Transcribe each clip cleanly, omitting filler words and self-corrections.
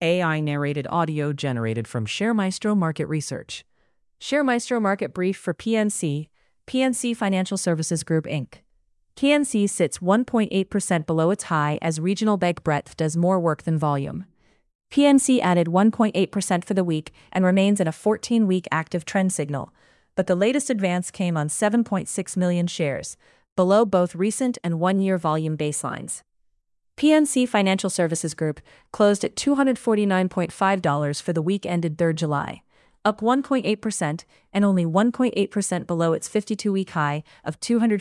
AI narrated audio generated from ShareMaestro Market Research. ShareMaestro Market Brief for PNC Financial Services Group Inc. PNC sits 1.8% below its high as regional bank breadth does more work than volume. PNC added 1.8% for the week and remains in a 14-week active trend signal, but the latest advance came on 7.6 million shares, below both recent and one-year volume baselines. PNC Financial Services Group closed at $249.5 for the week ended 3 July, up 1.8% and only 1.8% below its 52-week high of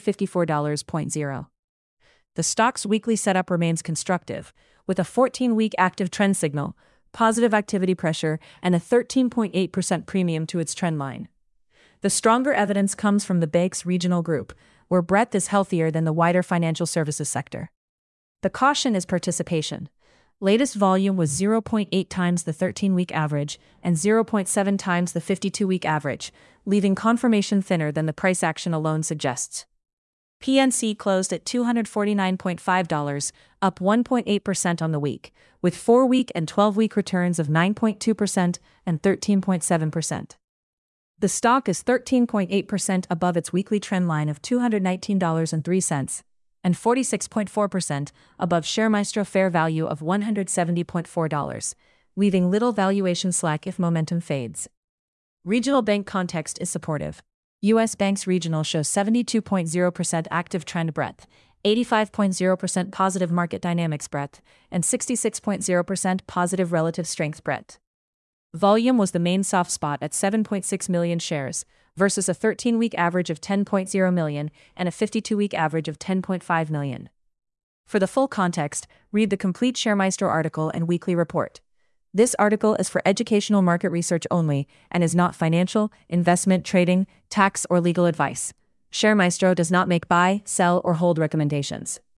$254.0. The stock's weekly setup remains constructive, with a 14-week active trend signal, positive activity pressure, and a 13.8% premium to its trend line. The stronger evidence comes from the bank's regional group, where breadth is healthier than the wider financial services sector. The caution is participation. Latest volume was 0.8 times the 13-week average and 0.7 times the 52-week average, leaving confirmation thinner than the price action alone suggests. PNC closed at $249.5, up 1.8% on the week, with 4-week and 12-week returns of 9.2% and 13.7%. The stock is 13.8% above its weekly trend line of $219.03 and 46.4% above ShareMaestro fair value of $170.4, leaving little valuation slack if momentum fades. Regional bank context is supportive. U.S. Banks Regional shows 72.0% active trend breadth, 85.0% positive market dynamics breadth, and 66.0% positive relative strength breadth. Volume was the main soft spot at 7.6 million shares, versus a 13-week average of 10.0 million and a 52-week average of 10.5 million. For the full context, read the complete ShareMaestro article and weekly report. This article is for educational market research only and is not financial, investment, trading, tax, or legal advice. ShareMaestro does not make buy, sell, or hold recommendations.